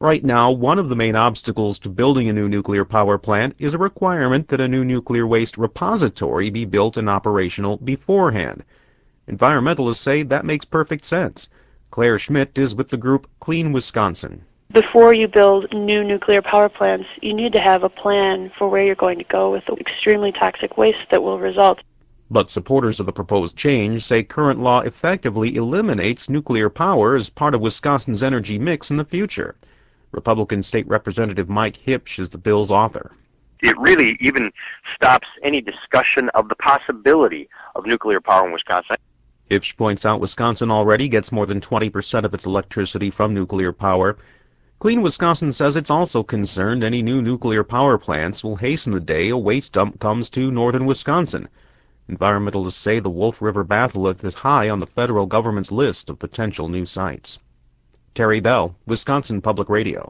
Right now, one of the main obstacles to building a new nuclear power plant is a requirement that a new nuclear waste repository be built and operational beforehand. Environmentalists say that makes perfect sense. Claire Schmidt is with the group Clean Wisconsin. Before you build new nuclear power plants, you need to have a plan for where you're going to go with the extremely toxic waste that will result. But supporters of the proposed change say current law effectively eliminates nuclear power as part of Wisconsin's energy mix in the future. Republican State Representative Mike Hipsch is the bill's author. It really even stops any discussion of the possibility of nuclear power in Wisconsin. Hipsch points out Wisconsin already gets more than 20% of its electricity from nuclear power. Clean Wisconsin says it's also concerned any new nuclear power plants will hasten the day a waste dump comes to northern Wisconsin. Environmentalists say the Wolf River batholith is high on the federal government's list of potential new sites. Terry Bell, Wisconsin Public Radio.